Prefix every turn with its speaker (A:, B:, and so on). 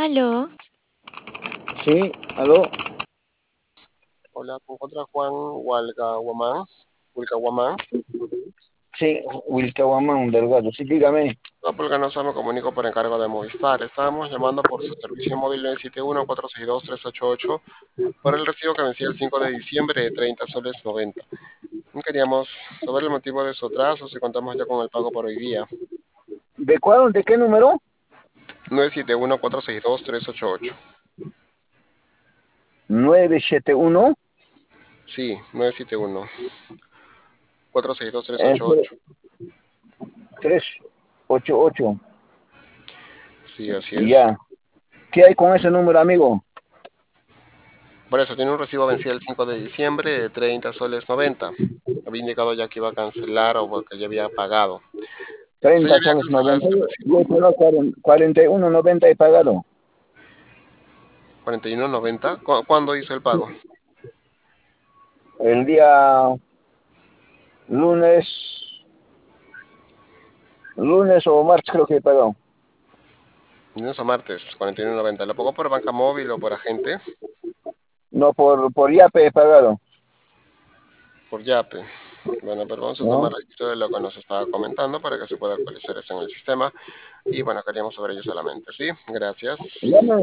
A: Aló,
B: Sí, aló.
C: Hola, ¿te encuentras Juan Walgahuamán? Wilcahuamán.
B: Sí, Wilcahuamán Delgado. Sí, dígame.
C: No, porque no se me comunico por encargo de Movistar. Estábamos llamando por su servicio móvil 971-462-388 por el recibo que vencía el 5 de diciembre de 30 soles 90. Queríamos saber el motivo de su atraso, si contamos ya con el pago por hoy día.
B: ¿De cuál? ¿De qué número?
C: 971-462-388.
B: 971.
C: Sí, 971-462-388.
B: Ese 388.
C: Sí, así es.
B: Ya. ¿Qué hay con ese número, amigo?
C: Por eso, tiene un recibo vencido el 5 de diciembre de 30 soles 90. Había indicado ya que iba a cancelar o porque ya había pagado. ¿Usted ya
B: 30
C: había
B: soles
C: cancelado
B: 90.
C: ese
B: Yo
C: recibo?
B: he pagado 41,90 he pagado.
C: 41.90. ¿Cuándo hizo el pago?
B: El día lunes, lunes o martes creo que he pagado.
C: Lunes o martes, 41.90. ¿Lo pagó por banca móvil o por agente?
B: No, por Yape he pagado.
C: Por Yape. Bueno, pero vamos a tomar
B: ¿No?
C: registro de lo que nos estaba comentando para que se pueda actualizar eso en el sistema. Y bueno, queríamos saber ello solamente. ¿Sí? Gracias.
B: Ya me